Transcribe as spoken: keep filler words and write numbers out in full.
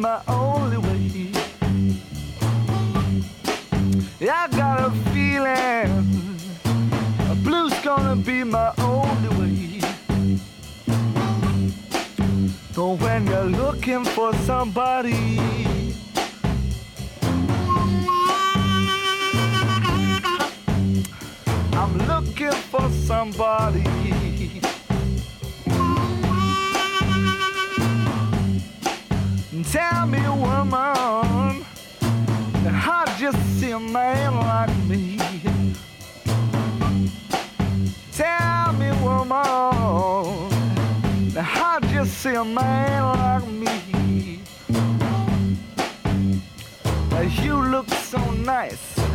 my only way. I got a feeling blue's gonna be my only way. So when you're looking for somebody, I'm looking for somebody. Tell me, woman, how'd you see a man like me? Tell me, woman, how'd you see a man like me? You look so nice